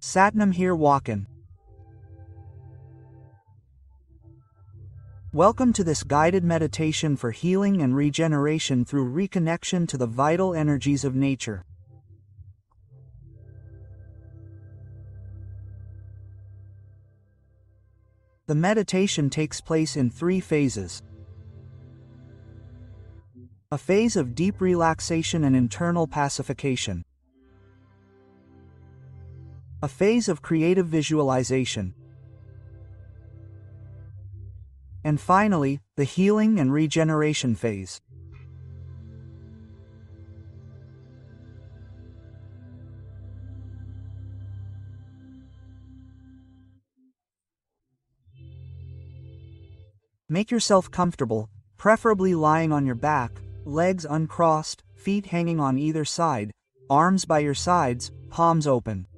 Satnam here walkin'. Welcome to this guided meditation for healing and regeneration through reconnection to the vital energies of nature. The meditation takes place in 3 phases. A phase of deep relaxation and internal pacification. A phase of creative visualization. And finally, the healing and regeneration phase. Make yourself comfortable, preferably lying on your back, legs uncrossed, feet hanging on either side, arms by your sides, palms open.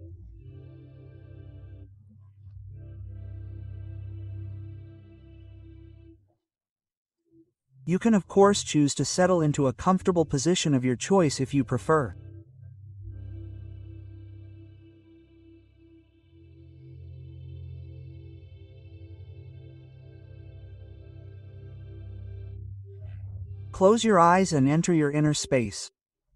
You can of course choose to settle into a comfortable position of your choice if you prefer. Close your eyes and enter your inner space.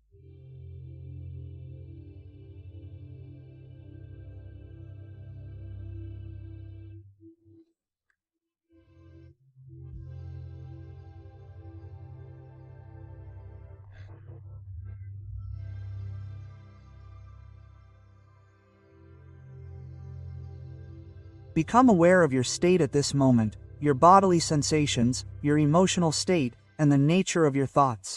Become aware of your state at this moment, your bodily sensations, your emotional state, and the nature of your thoughts.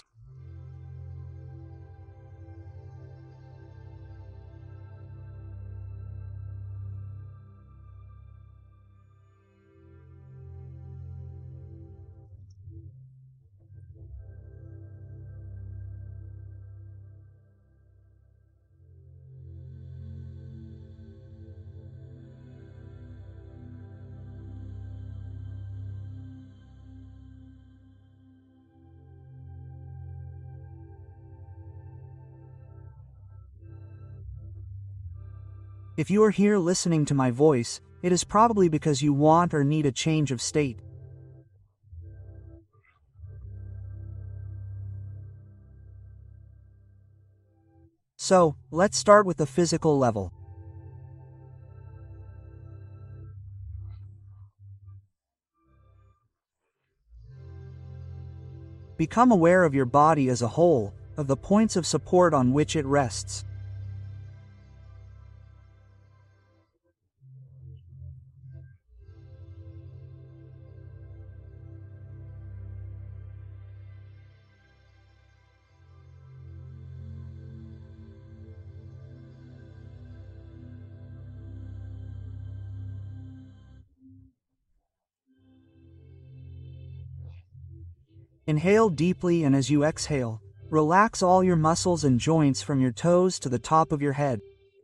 If you are here listening to my voice, it is probably because you want or need a change of state. So, let's start with the physical level. Become aware of your body as a whole, of the points of support on which it rests. Inhale deeply, and as you exhale, relax all your muscles and joints from your toes to the top of your head.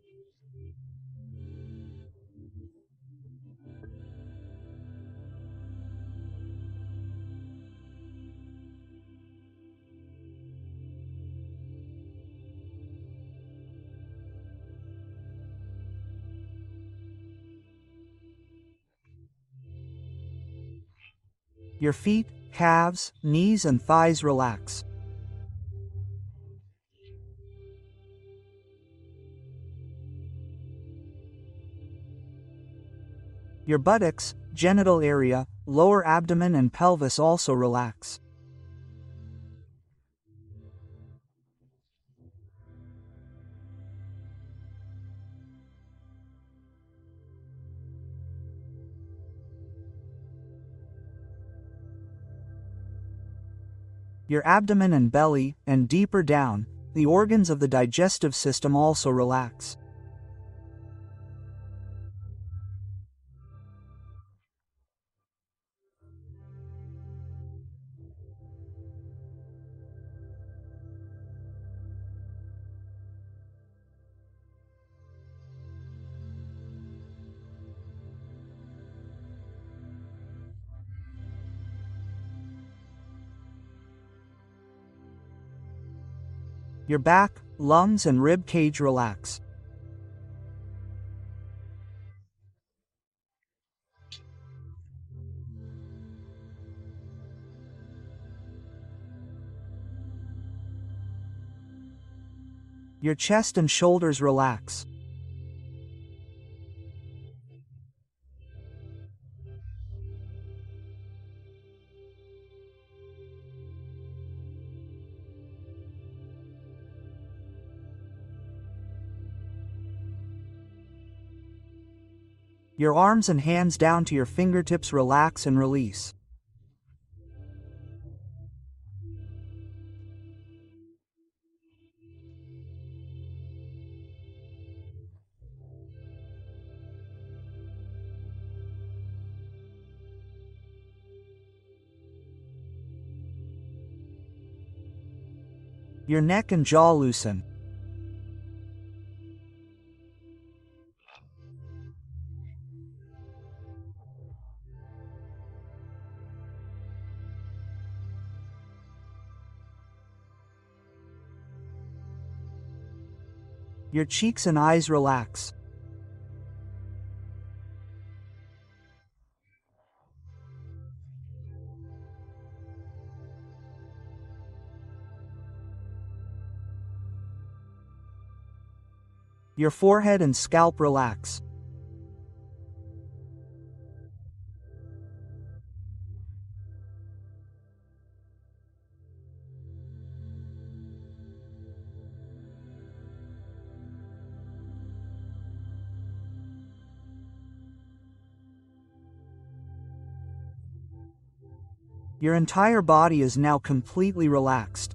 Your feet, calves, knees, and thighs relax. Your buttocks, genital area, lower abdomen, and pelvis also relax. Your abdomen and belly, and deeper down, the organs of the digestive system also relax. Your back, lungs, and rib cage relax. Your chest and shoulders relax. Your arms and hands down to your fingertips relax and release. Your neck and jaw loosen. Your cheeks and eyes relax. Your forehead and scalp relax. Your entire body is now completely relaxed.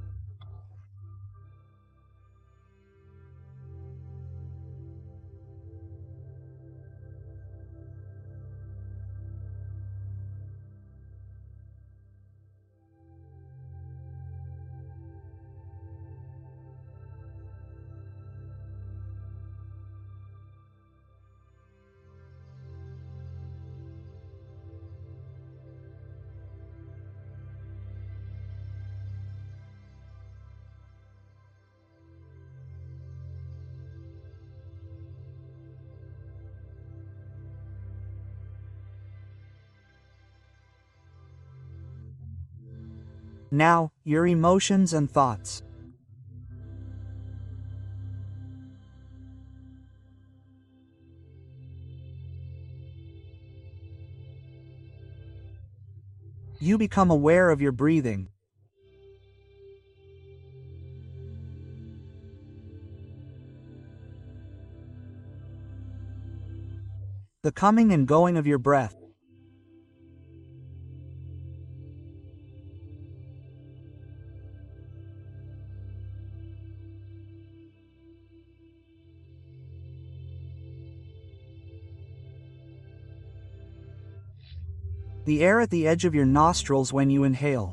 Now, your emotions and thoughts. You become aware of your breathing. The coming and going of your breath. The air at the edge of your nostrils when you inhale.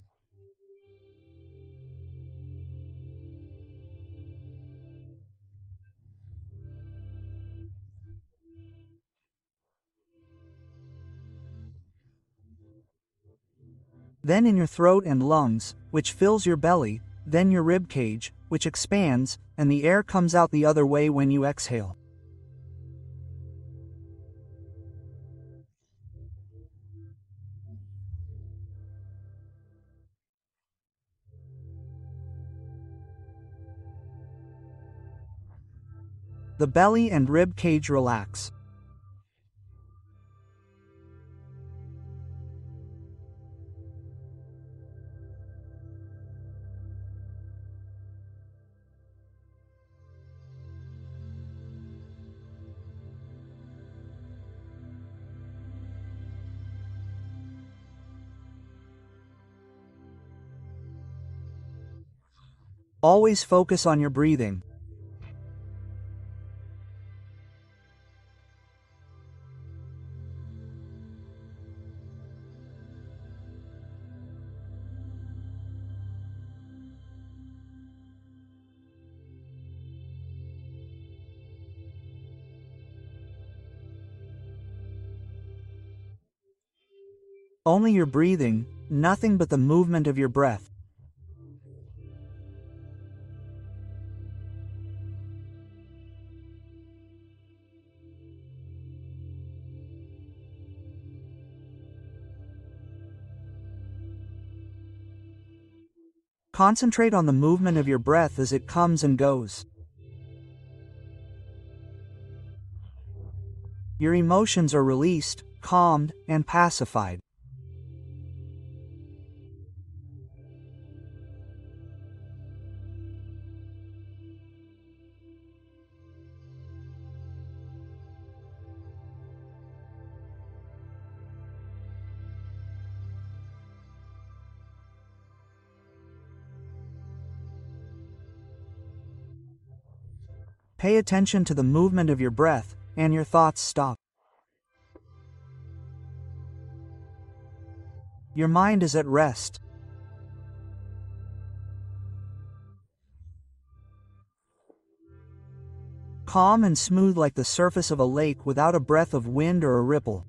Then in your throat and lungs, which fills your belly, then your rib cage, which expands, and the air comes out the other way when you exhale. The belly and rib cage relax. Always focus on your breathing. Only your breathing, nothing but the movement of your breath. Concentrate on the movement of your breath as it comes and goes. Your emotions are released, calmed, and pacified. Pay attention to the movement of your breath, and your thoughts stop. Your mind is at rest. Calm and smooth like the surface of a lake without a breath of wind or a ripple.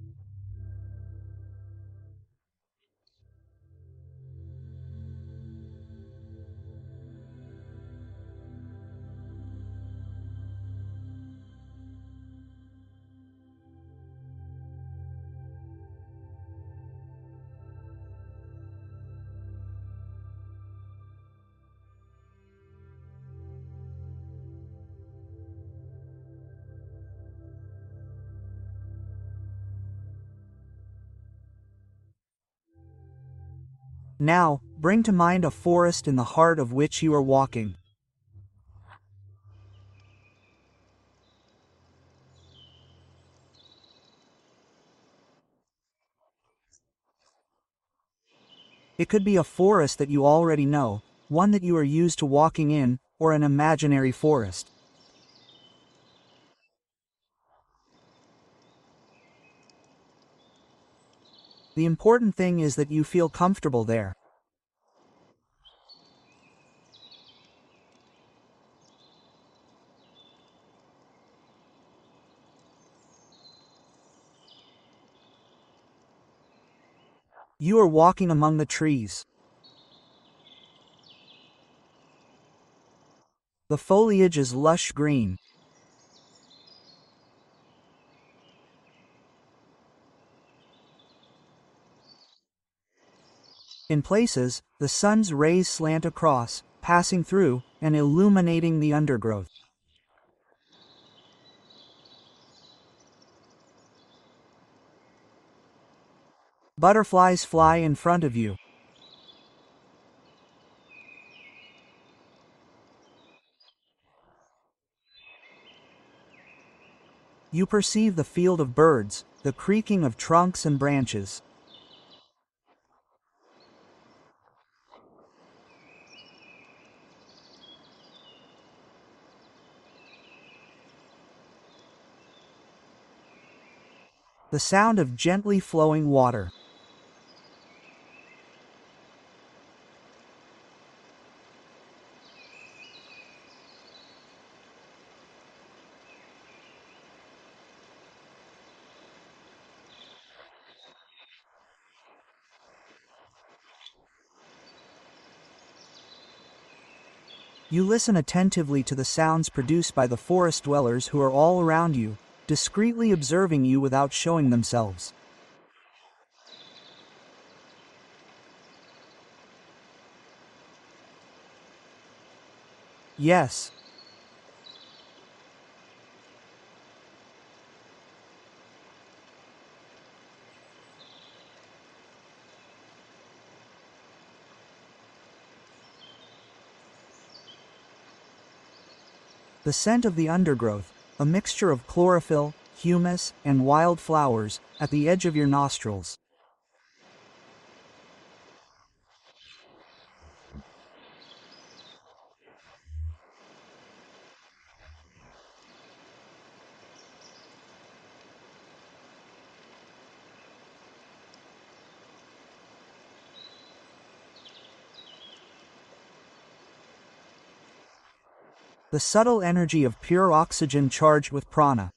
Now, bring to mind a forest in the heart of which you are walking. It could be a forest that you already know, one that you are used to walking in, or an imaginary forest. The important thing is that you feel comfortable there. You are walking among the trees. The foliage is lush green. In places, the sun's rays slant across, passing through, and illuminating the undergrowth. Butterflies fly in front of you. You perceive the field of birds, the creaking of trunks and branches. The sound of gently flowing water. You listen attentively to the sounds produced by the forest dwellers who are all around you, discreetly observing you without showing themselves. Yes. The scent of the undergrowth, a mixture of chlorophyll, humus, and wild flowers, at the edge of your nostrils. The subtle energy of pure oxygen charged with prana.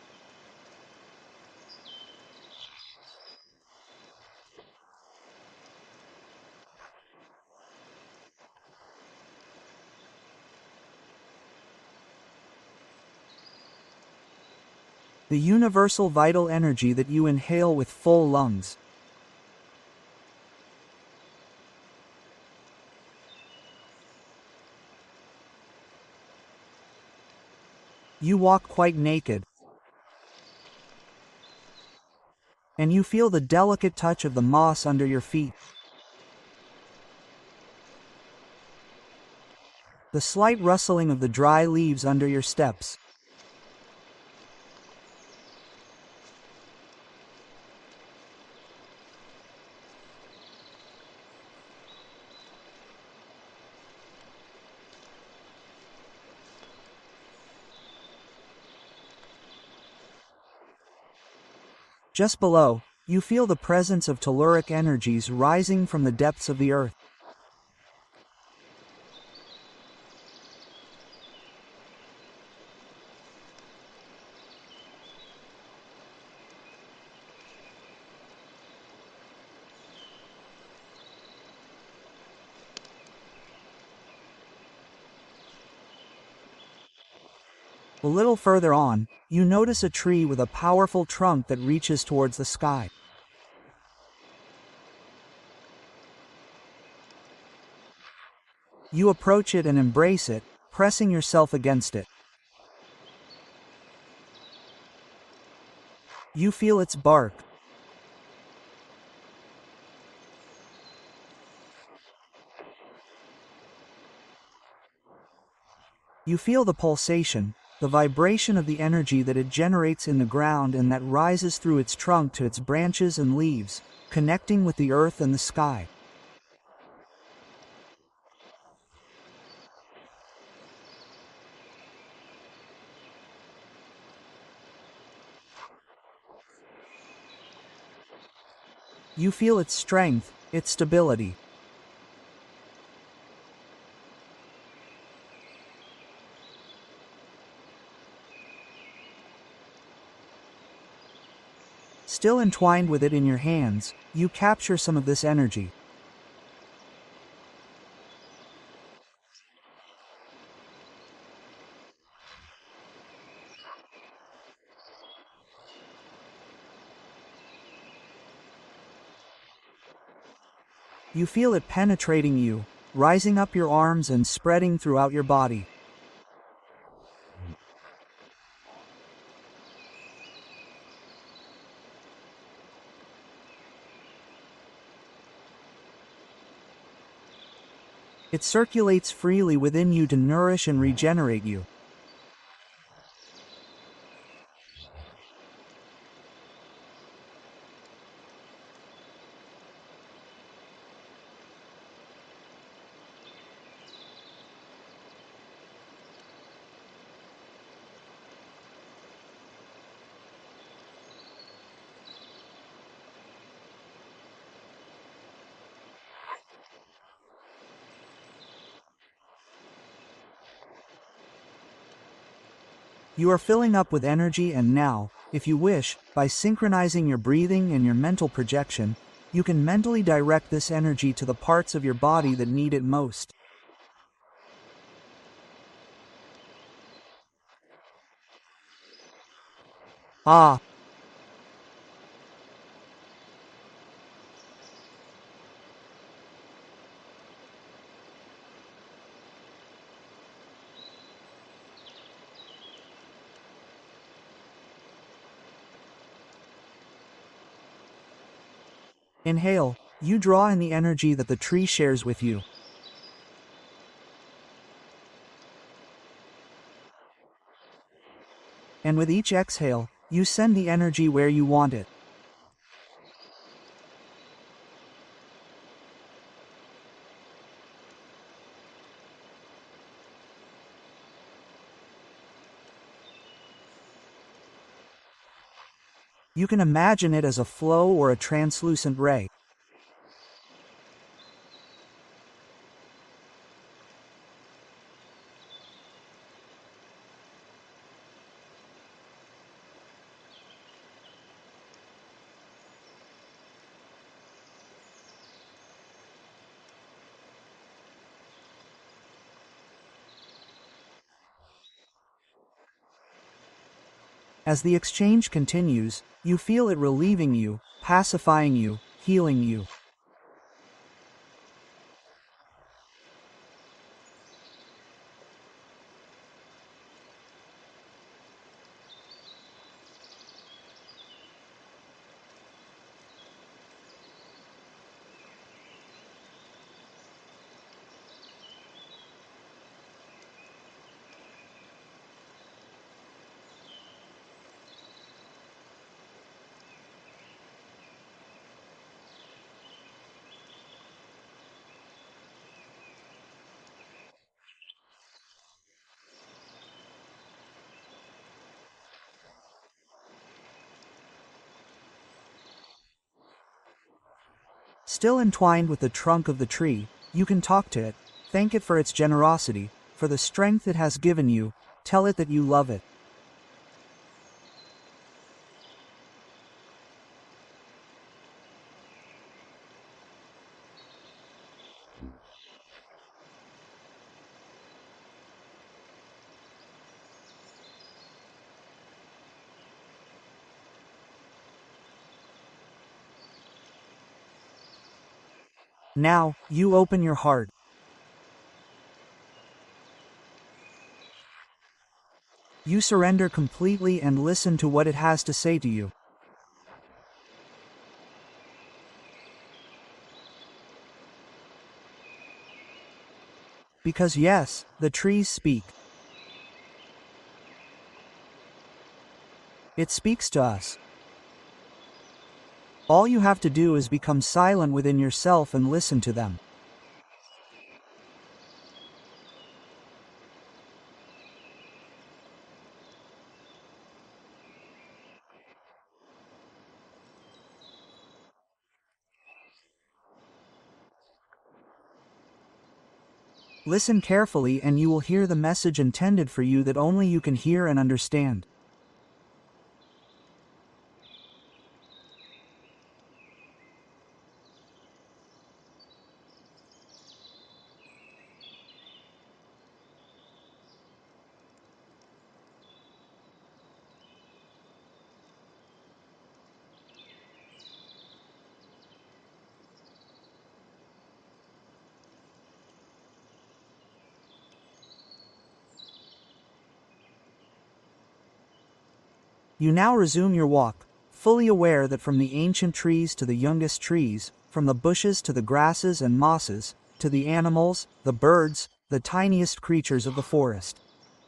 The universal vital energy that you inhale with full lungs. You walk quite naked. and you feel the delicate touch of the moss under your feet. The slight rustling of the dry leaves under your steps. Just below, you feel the presence of telluric energies rising from the depths of the earth. A little further on, you notice a tree with a powerful trunk that reaches towards the sky. You approach it and embrace it, pressing yourself against it. You feel its bark. You feel the pulsation, the vibration of the energy that it generates in the ground and that rises through its trunk to its branches and leaves, connecting with the earth and the sky. You feel its strength, its stability. Still entwined with it in your hands, you capture some of this energy. You feel it penetrating you, rising up your arms and spreading throughout your body. It circulates freely within you to nourish and regenerate you. You are filling up with energy, and now, if you wish, by synchronizing your breathing and your mental projection, you can mentally direct this energy to the parts of your body that need it most. Ah! Inhale, you draw in the energy that the tree shares with you. And with each exhale, you send the energy where you want it. You can imagine it as a flow or a translucent ray. As the exchange continues, you feel it relieving you, pacifying you, healing you. Still entwined with the trunk of the tree, you can talk to it, thank it for its generosity, for the strength it has given you, tell it that you love it. Now, you open your heart. You surrender completely and listen to what it has to say to you. Because yes, the trees speak. It speaks to us. All you have to do is become silent within yourself and listen to them. Listen carefully and you will hear the message intended for you that only you can hear and understand. You now resume your walk, fully aware that from the ancient trees to the youngest trees, from the bushes to the grasses and mosses, to the animals, the birds, the tiniest creatures of the forest,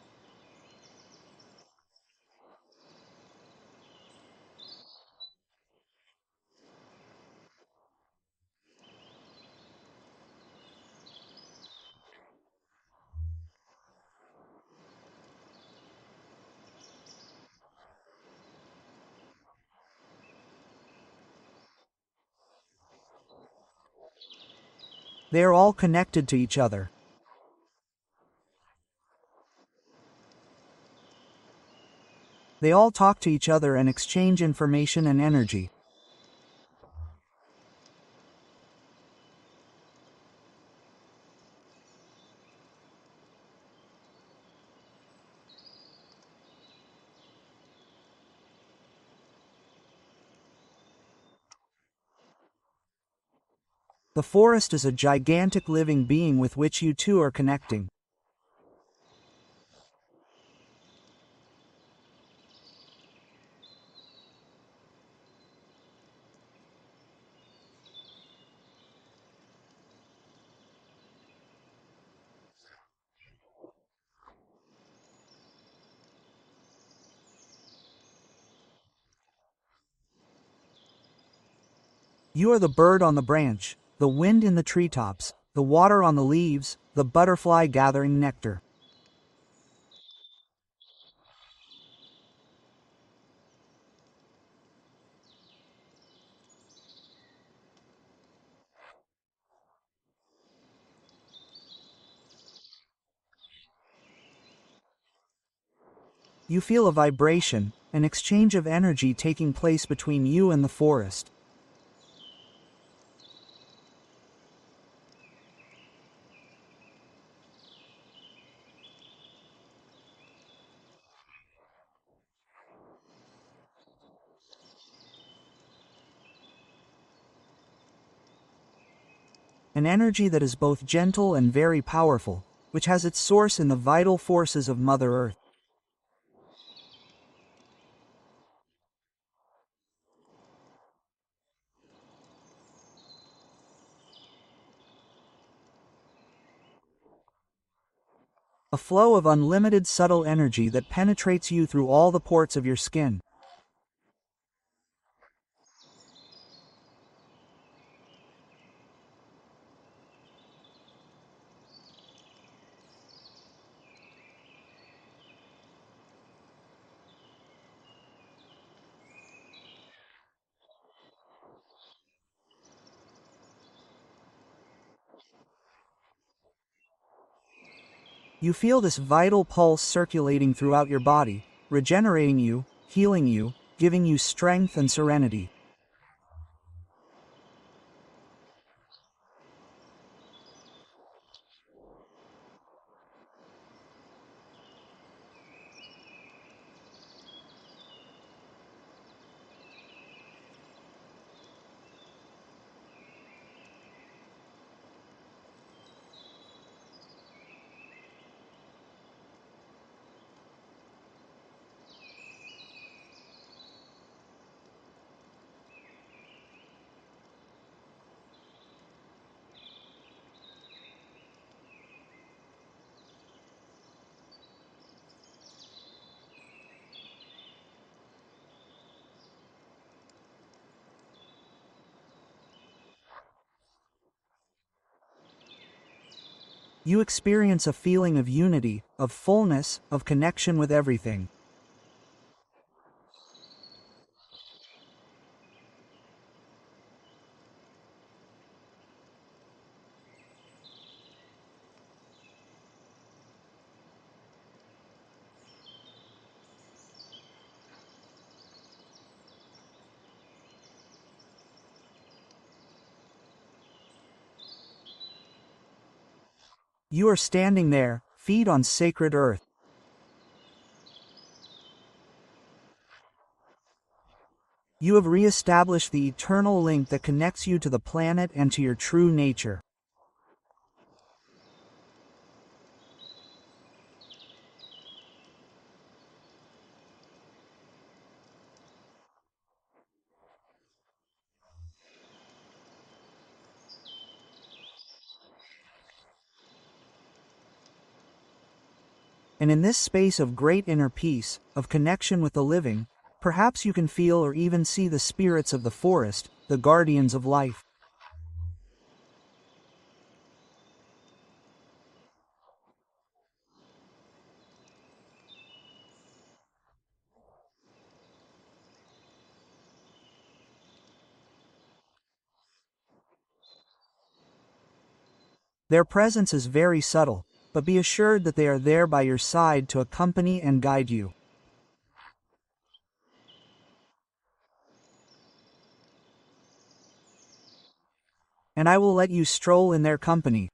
they are all connected to each other. They all talk to each other and exchange information and energy. The forest is a gigantic living being with which you two are connecting. You are the bird on the branch, the wind in the treetops, the water on the leaves, the butterfly gathering nectar. You feel a vibration, an exchange of energy taking place between you and the forest. An energy that is both gentle and very powerful, which has its source in the vital forces of Mother Earth. A flow of unlimited subtle energy that penetrates you through all the pores of your skin. You feel this vital pulse circulating throughout your body, regenerating you, healing you, giving you strength and serenity. You experience a feeling of unity, of fullness, of connection with everything. You are standing there, feet on sacred earth. You have re-established the eternal link that connects you to the planet and to your true nature. And in this space of great inner peace, of connection with the living, perhaps you can feel or even see the spirits of the forest, the guardians of life. Their presence is very subtle, but be assured that they are there by your side to accompany and guide you. And I will let you stroll in their company.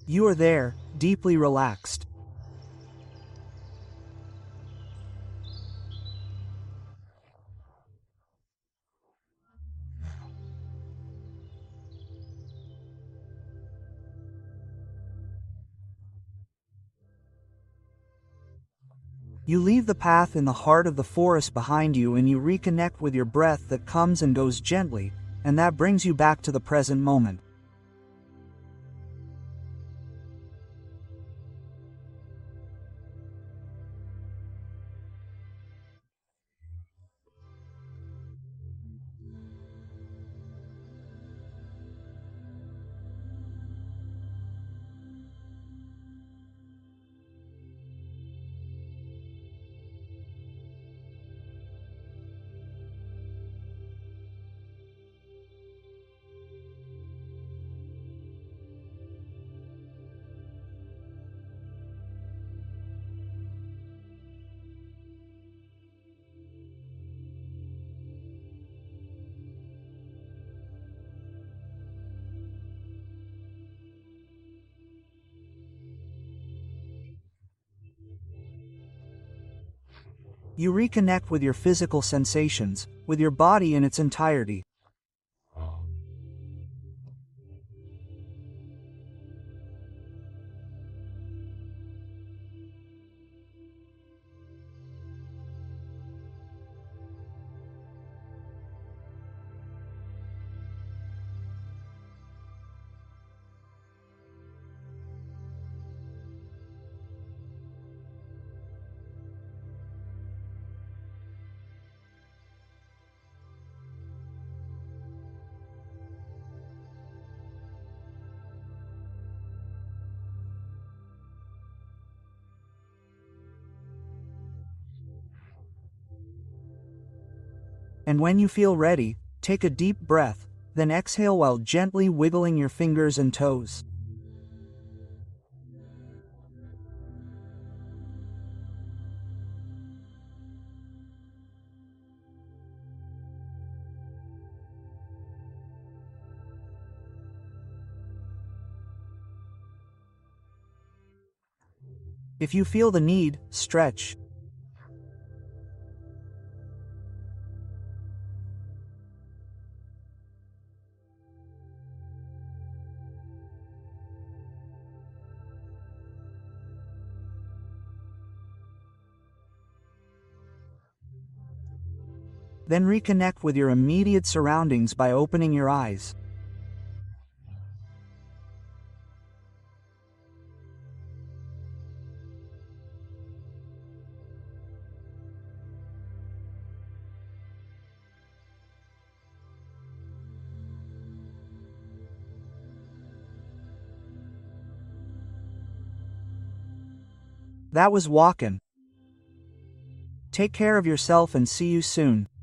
You are there, deeply relaxed. You leave the path in the heart of the forest behind you and you reconnect with your breath that comes and goes gently, and that brings you back to the present moment. You reconnect with your physical sensations, with your body in its entirety. And when you feel ready, take a deep breath, then exhale while gently wiggling your fingers and toes. If you feel the need, stretch. Then reconnect with your immediate surroundings by opening your eyes. That was Walkin'. Take care of yourself and see you soon.